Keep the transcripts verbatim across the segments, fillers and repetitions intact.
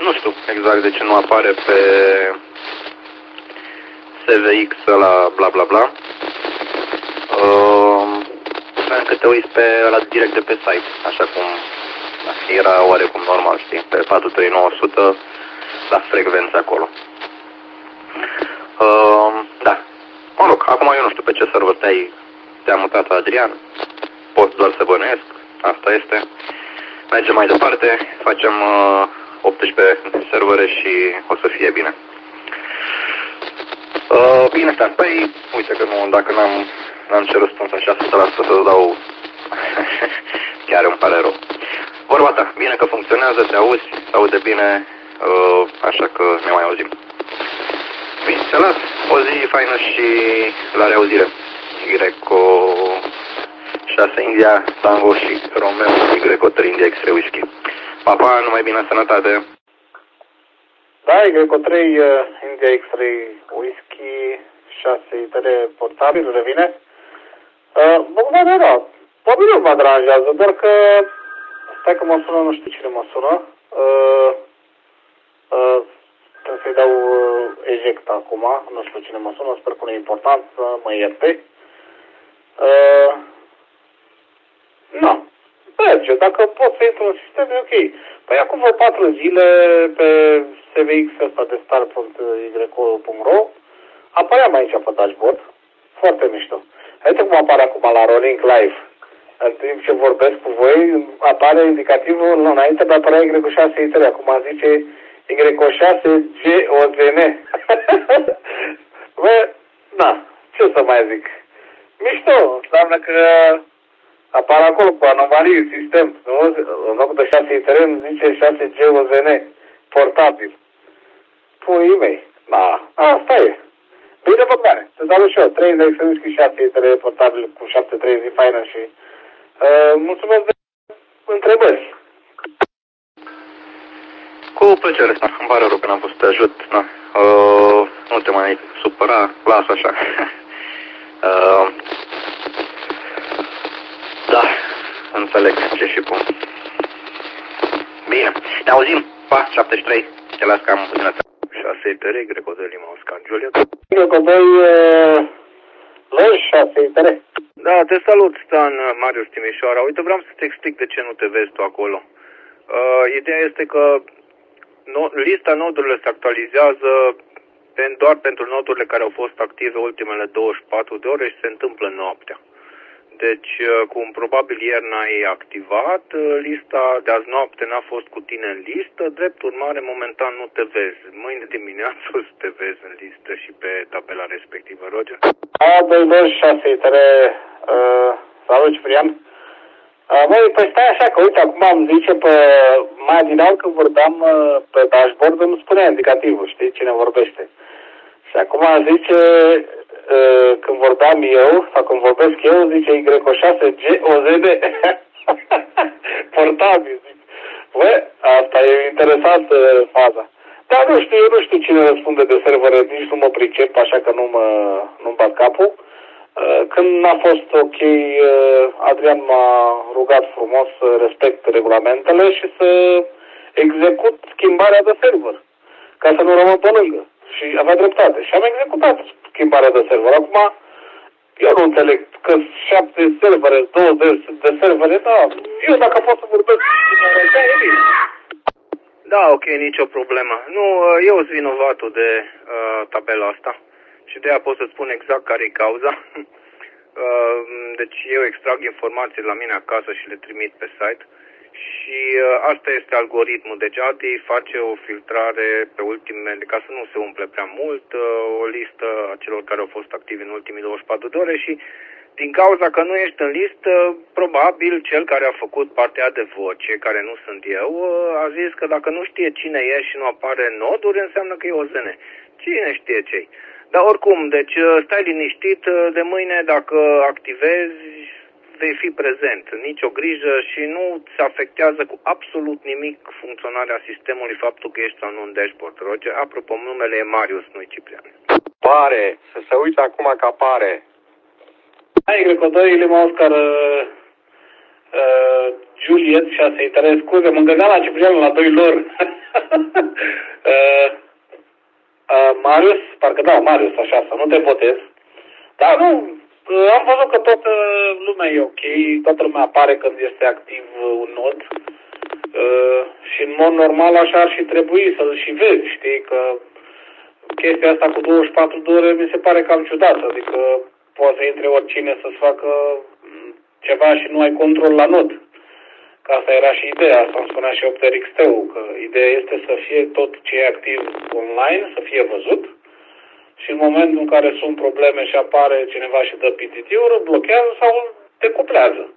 nu știu exact de ce nu apare pe S V X la bla bla bla. Uh, că te uiți pe la direct de pe site, așa cum era oarecum normal, știi, pe patru trei nouă zero zero la frecvență acolo. Uh, da. Mă rog, acum eu nu știu pe ce server te-ai te-a mutat, Adrian. Pot doar să bănuiesc. Asta este. Mergem mai departe. Facem uh, optsprezece servere și o să fie bine. Uh, bine, stai. Păi, uite că nu, dacă n-am, n-am ce răspuns așa o sută la sută să dau... Chiar îmi pare rău. Vorba ta, bine că funcționează, te auzi, te aude bine, uh, așa că ne mai auzim. Bine, te las. O zi faină și la reauzire. Greco șase India, Tango și Romeo, Greco trei India X-Ray Whisky. Papa, numai bine, sănătate. Da, Greco trei uh, India X-Ray Whisky, șase itele portabil, revine. Uh, bun, da, da, pe mine nu mă deranjează, doar că stai că mă sună, nu știu cine mă sună. Uh, uh, Trebuie să-i dau uh, eject acum, nu știu cine mă sună, sper că nu e important, să mă ierte. Uh, nu, merge, dacă pot să intru în sistem, e ok. Păi acum vreo patru zile pe S V X ăsta de star punct y punct ro apăream aici pe dashboard, foarte mișto. Uite cum apare acum la Rolling Live. În timp ce vorbesc cu voi, apare indicativul, nu, înainte de apărea Y șase I trei, acum zice Y șase G O Z N. Bă, da, ce să mai zic? Mișto, înseamnă că apare acolo cu anomalii în sistem, nu? În loc de șase I trei zice șase G O Z N, portabil. Puii mei, da, asta e. Bine, bă, bine, te salut și eu, trei de X șase I trei portabil cu șapte trei zi faină și uh, mulțumesc de întrebări. Cu plăcere, da. Îmi pare rău că n-am putut să te ajut. Da. Uh, nu te mai supăra, las așa. uh, da, înțeleg ce și pun. Bine, ne auzim. Pa, șaptezeci și trei. Te las că am puțină șase I trei, Greco de Lima, Oscar, Juliet. Greco doi, Lăj, șase I trei. Da, te salut, Stan, Marius Timișoara. Uite, vreau să te explic de ce nu te vezi tu acolo. Uh, ideea este că no, lista nodurilor se actualizează pen, doar pentru nodurile care au fost active ultimele douăzeci și patru de ore și se întâmplă noaptea. Deci, cum probabil ieri n-ai activat, lista de azi noapte n-a fost cu tine în listă, drept urmare, momentan nu te vezi. Mâine dimineață o să te vezi în listă și pe tabela respectivă, Roger. A, doi doi șase I trei, uh, salut, Ciprian. Uh, băi, păi stai așa, că uite, acum îmi zice pe mai adinaur când vorbeam uh, pe dashboard, îmi spunea indicativul, știi, cine vorbește. Și acum zice, uh, când vorbeam eu, sau când vorbesc eu, zice Y șase G O Z D. Portabil, zic. Bă, asta e interesantă faza. Dar nu știu, eu nu știu cine răspunde de servere, nici nu mă pricep, așa că nu mă nu-mi bat capul. Când n-a fost ok, Adrian m-a rugat frumos să respect regulamentele și să execut schimbarea de server, ca să nu rămân pe lângă. Și avea dreptate. Și am executat schimbarea de server. Acum, eu nu înțeleg că șapte servere, douăzeci de servere, da, eu dacă pot să vorbesc, e bine. Da, ok, nicio problemă. Nu, eu sunt vinovatul de uh, tabela asta și de aia pot să spun exact care e cauza. uh, deci eu extrag informații la mine acasă și le trimit pe site și uh, asta este algoritmul. Deci A D I face o filtrare pe ultimele, ca să nu se umple prea mult, uh, o listă a celor care au fost activi în ultimii douăzeci și patru de ore și din cauza că nu ești în listă, probabil cel care a făcut partea de voce, care nu sunt eu, a zis că dacă nu știe cine e și nu apare în noduri, înseamnă că e O Z N. Cine știe ce-i? Dar oricum, deci stai liniștit, de mâine dacă activezi, vei fi prezent. Nici o grijă și nu se afectează cu absolut nimic funcționarea sistemului, faptul că ești sau nu în dashboard, Roger. Apropo, numele e Marius, nu-i Ciprian. Pare, să se uite acum că apare. Hai, Greco doi, Lima Oscar, uh, uh, Juliet șase I trei, scuze, mă gândeam la Ciprian la doi lor. uh, uh, Marius, parcă da, Marius, așa, să nu te botez. Dar nu, uh, am văzut că toată lumea e ok, toată lumea apare când este activ uh, un nod. Uh, și în mod normal așa ar și trebui să-l și vezi, știi, că chestia asta cu douăzeci și patru de ore mi se pare cam ciudată, adică poate să intre oricine să-ți facă ceva și nu ai control la nod. Că asta era și ideea, asta îmi spunea și Opter X T-ul, că ideea este să fie tot ce e activ online, să fie văzut și în momentul în care sunt probleme și apare cineva și dă P T T-uri, blochează sau te cuplează.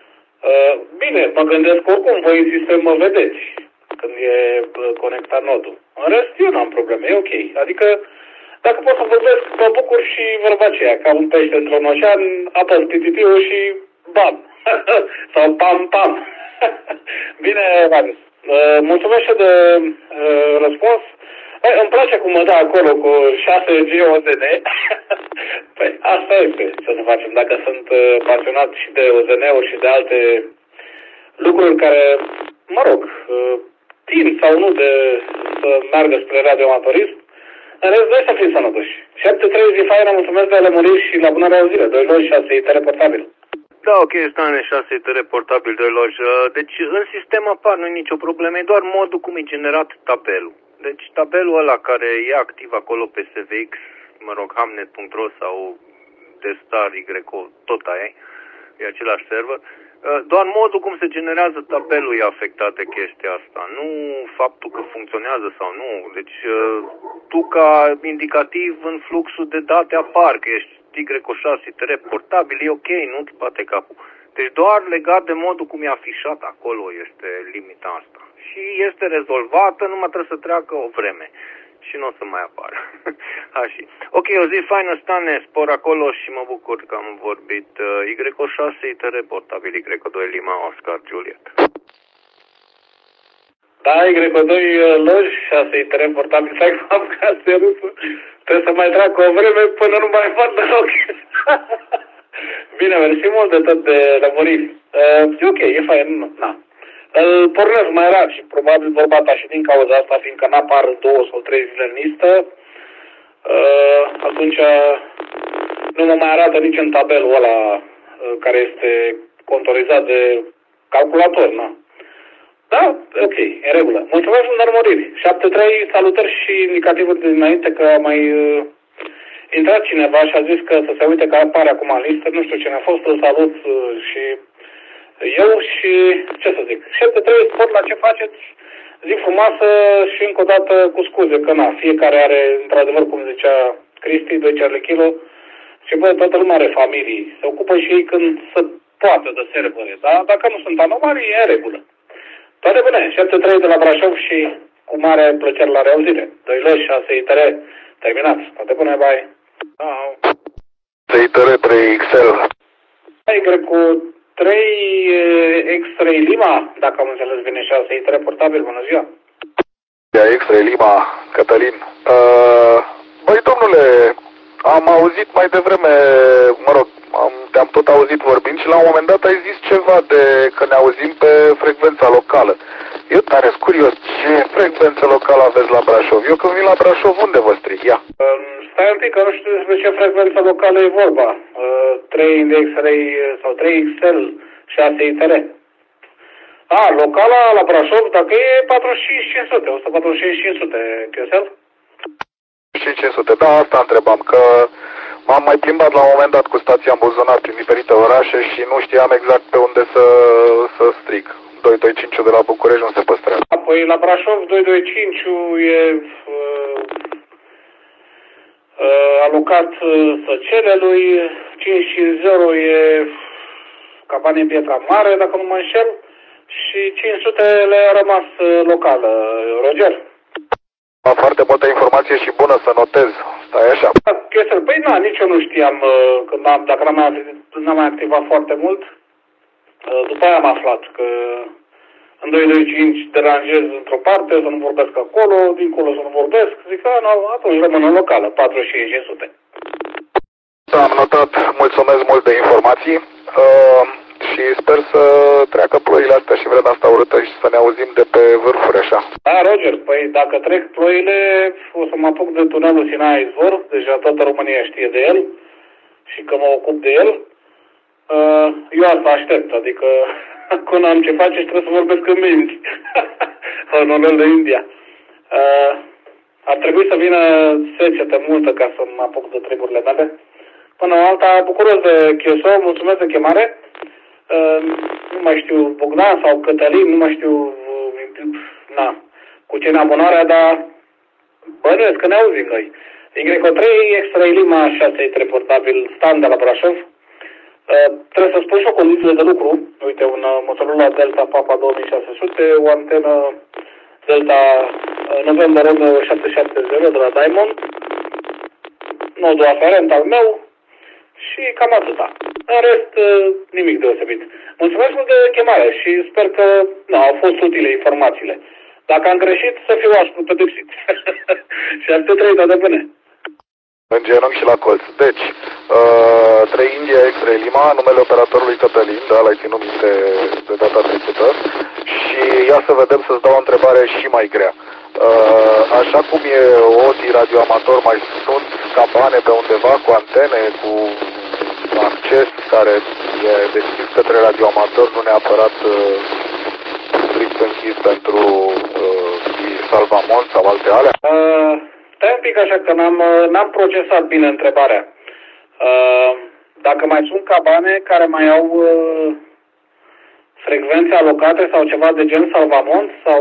Bine, mă gândesc că oricum voi în sistem mă vedeți când e conectat nodul. În rest, eu n-am probleme, e ok. Adică, dacă pot să vorbesc, mă bucur și vorba aceea, ca un pește într-un ocean, apăs P T T-ul și bam! Sau pam-pam! Bine, Marius. Mulțumesc și de uh, răspuns. Băi, îmi place cum mă dă acolo cu șase G O Z N. Păi asta este să ne facem. Dacă sunt uh, pasionat și de O Z N-uri și de alte lucruri care, mă rog, uh, tind sau nu de să meargă spre radioamatorism, în rest, noi să fim sănătoși. șapte trei zi faină, mulțumesc de lămuriri și la bună reauzire. doi logi, șase I T reportabil. Da, ok, Stane, șase I T reportabil, doi logi. Deci în sistem apar, nu e nicio problemă, e doar modul cum e generat tabelul. Deci tabelul ăla care e activ acolo pe S V X, mă rog, hamnet punct ro sau destar Y, tot aia e același server. Doar modul cum se generează tabelul e afectat de chestia asta, nu faptul că funcționează sau nu. Deci tu ca indicativ în fluxul de date apar că ești Y șase I T reportabil, e ok, nu-ți bate capul. Deci doar legat de modul cum e afișat acolo este limita asta. Și este rezolvată, numai trebuie să treacă o vreme. Și nu o să mai apară. Așa. Ok, o zi faină, Stane, spor acolo și mă bucur că am vorbit. Y șase I T reportabil, Y doi Lima Oscar Juliet. Da, Y doi logi, șase I T reportabil, stai că am casă rusă. Trebuie să mai treacă o vreme până nu mai fac deloc. Bine, mersi mult de tot de lămuriri. Uh, e ok, e fain, na. Îl pornesc mai rar și probabil vorba ta și din cauza asta, fiindcă n-apar două sau trei zile în listă, uh, atunci nu mă mai arată nici în tabelul ăla uh, care este contorizat de calculator, na. Da, ok, în regulă. Mulțumesc în lămuriri. șapte trei, salutări și indicativuri de dinainte că a mai uh, intrat cineva și a zis că să se uite că apare acum în listă, nu știu cine a fost, îl salut uh, și eu și, ce să zic, șapte trei, sport la ce faceți, zi frumoasă și încă o dată cu scuze, că na, fiecare are, într-adevăr, cum zicea Cristi, doi cerle kilo, și bă, toată lumea are familii, se ocupă și ei când se poate de servere, dar dacă nu sunt anomalii, e în regulă. Toate bune, șapte trei de la Brașov și cu mare plăcere la reauzire. doi logi, șase I T R, terminat. Toate bune, bye. Ciao. I T R trei X L. Y cu trei X-Ray Lima, dacă am înțeles bine, șase I T reportabil, bună ziua. X-Ray Lima, Cătălin. Uh, băi, domnule, am auzit mai devreme, mă rog, am, te-am tot auzit vorbind și la un moment dat ai zis ceva de că ne auzim pe frecvența locală. Eu tare curios, ce frecvență locală aveți la Brașov? Eu când vin la Brașov, unde vă strig? Ia. Uh, stai un pic, că nu știu despre ce frecvență locală e vorba. Uh, trei de X-Ray sau trei X L, șase I T R. A, locala la Brașov, dacă e patruzeci și cinci cinci sute, o sută patruzeci și cinci cinci sute, Chiosel? Și cinci sute, da, asta întrebam, că m-am mai plimbat la un moment dat cu stația în buzunar prin diferite orașe și nu știam exact pe unde să, să strig. doi doi cinci de la București nu se păstrează. Apoi la Brașov doi doi cinci e uh, uh, alocat uh, Săcelelui, cinci cinci zero e Cabane Pietra Mare, dacă nu mă înșel, și cinci sute le-a rămas uh, locală. Roger? Am foarte multă informație și bună să notez. Stai așa. Chestia, păi na, nici eu nu știam, uh, când am, dacă n-am mai, n-am mai activat foarte mult. După aia am aflat că în doi doi cinci deranjez într-o parte, să nu vorbesc acolo, dincolo să nu vorbesc, zic, a, nu, atunci rămân în locală, patruzeci și cinci sute. Am notat, mulțumesc mult de informații uh, și sper să treacă ploile astea și vremea asta urâtă și să ne auzim de pe vârfuri așa. Da, Roger, păi dacă trec ploile, o să mă apuc de tunelul Sinaia Izvor, deja toată România știe de el și că mă ocup de el. Eu asta aștept, adică când am ce face și trebuie să vorbesc în limbi, în onel de India. Ar trebui să vină secetă multă ca să mă apuc de treburile mele. Până alta, bucuros de Chioso, mulțumesc de chemare. Nu mai știu Bogdan sau Cătălin, nu mai știu na, cu ce ne abonarea, dar bănuiesc că ne auzim noi. Y O trei, Extra Lima șase portabil standard la Brașov. Uh, trebuie să spun și o condiție de lucru. Uite, un uh, Motorola Delta Papa două mii șase sute, o antenă Delta uh, November șapte șapte zero de la Diamond, nodul aferent al meu și cam atâta. În rest, uh, nimic deosebit. Mulțumesc mult de chemare și sper că na, au fost utile informațiile. Dacă am greșit, să fiu aș pedepsit. Și am trei toate bune. În genunchi și la colț. Deci, uh, trei India Extra Lima, numele operatorului Cătălin, da, l-ai ținut minte de data trecută. Și ia să vedem, să-ți dau o întrebare și mai grea. Uh, așa cum e Odi radioamator, mai sunt cabane pe undeva cu antene, cu acces care e deschis către radioamator, nu neapărat uh, strict închis pentru uh, salvamont sau alte alea? Uh... Stai un pic așa că n-am, n-am procesat bine întrebarea. Uh, dacă mai sunt cabane care mai au uh, frecvențe alocate sau ceva de gen salvamont sau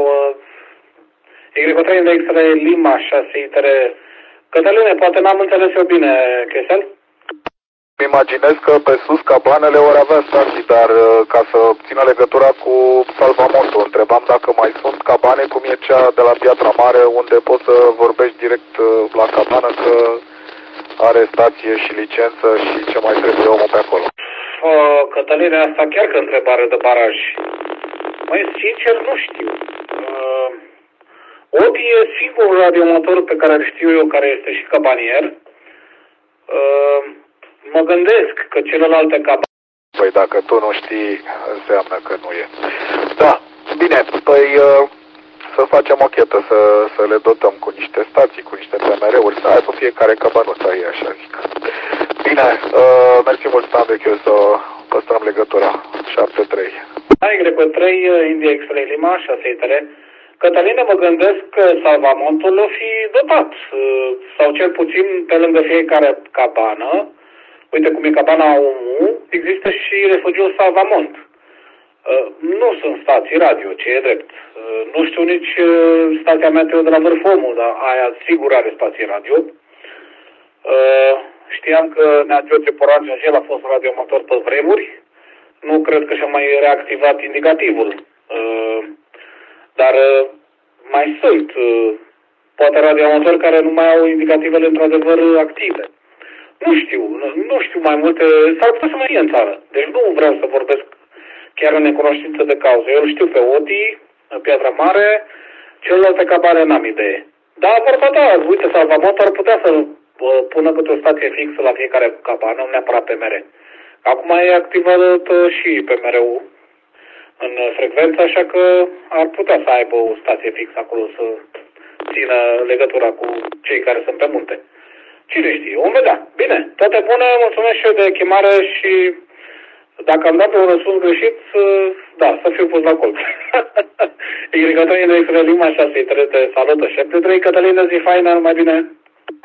uh, Y trei de Extra Lima șase itere. Cătăline, poate n-am înțeles eu bine, Chesel? Îmi imaginez că pe sus cabanele vor avea stații, dar ca să țină legătura cu salvamontul, întrebam dacă mai sunt cabane cum e cea de la Piatra Mare, unde poți să vorbești direct la cabană că are stație și licență și ce mai trebuie omul pe acolo. Uh, Cătăline, asta chiar că întrebare de baraj. Măi, sincer, nu știu. Uh, Odi e singurul radiomotor pe care îl știu eu, care este și cabanier. Uh, Mă gândesc că celelalte cabane... Păi dacă tu nu știi, înseamnă că nu e. Da, bine, păi să facem o chetă, să, să le dotăm cu niște stații, cu niște P M R-uri, să aibă fiecare cabanuță ei, așa zic. Bine, uh, mersi mult, Stavechiu, să păstrăm legătura. șapte trei. Da, Y trei, India Extra Lima, șase itere. Cătăline, mă gândesc că salvamontul o fi dotat, sau cel puțin pe lângă fiecare cabană. Uite cum e cabana O M U, există și refugiul Salvamont. Uh, nu sunt stații radio, ce e drept. Uh, nu știu nici uh, stația meteo de la Vârfomul, dar aia sigur are stație radio. Uh, știam că Nea George Poranjel a fost radioamator pe vremuri. Nu cred că și-a mai reactivat indicativul. Uh, dar uh, mai sunt uh, poate radioamatori care nu mai au indicativele într-adevăr active. Nu știu, nu știu mai multe, s-ar putea să mai fie în țară. Deci nu vreau să vorbesc chiar în necunoștință de cauză. Eu îl știu pe Odi, Piatra Mare, celelalte cabane n-am idee. Dar vorba ta, uite, Salvamont ar putea să pună câte o stație fixă la fiecare cabană, nu neapărat P M R. Acum e activat și P M R-ul în frecvență, așa că ar putea să aibă o stație fixă acolo să țină legătura cu cei care sunt pe munte. Cine știe, om vedea. Bine, toate bune, mulțumesc și eu de chemare și dacă am dat pe un răspuns greșit, da, să fiu pus la colț. Y trei de Extra Lima șase, te salută. șapte trei, Cătălină, zi faină, numai bine.